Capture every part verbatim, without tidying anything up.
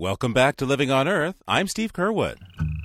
Welcome back to Living on Earth. I'm Steve Curwood.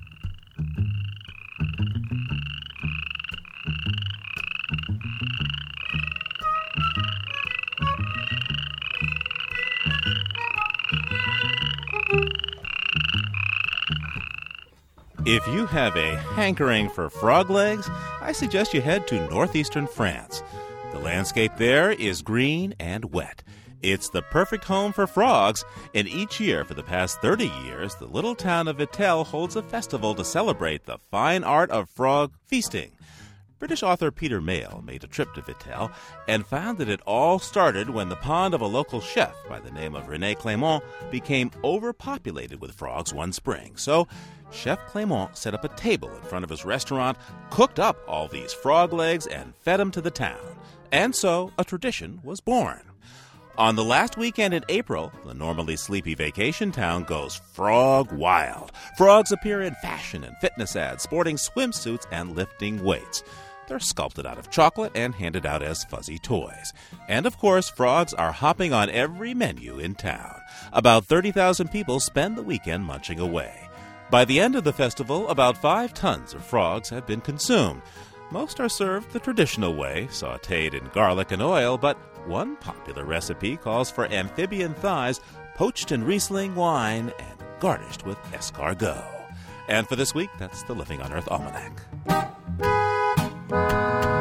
If you have a hankering for frog legs, I suggest you head to northeastern France. The landscape there is green and wet. It's the perfect home for frogs, and each year for the past thirty years, the little town of Vittel holds a festival to celebrate the fine art of frog feasting. British author Peter Mayle made a trip to Vittel and found that it all started when the pond of a local chef by the name of René Clément became overpopulated with frogs one spring. So Chef Clément set up a table in front of his restaurant, cooked up all these frog legs, and fed them to the town. And so a tradition was born. On the last weekend in April, the normally sleepy vacation town goes frog wild. Frogs appear in fashion and fitness ads, sporting swimsuits and lifting weights. They're sculpted out of chocolate and handed out as fuzzy toys. And of course, frogs are hopping on every menu in town. About thirty thousand people spend the weekend munching away. By the end of the festival, about five tons of frogs have been consumed. Most are served the traditional way, sautéed in garlic and oil, but one popular recipe calls for amphibian thighs poached in Riesling wine and garnished with escargot. And for this week, that's the Living on Earth Almanac.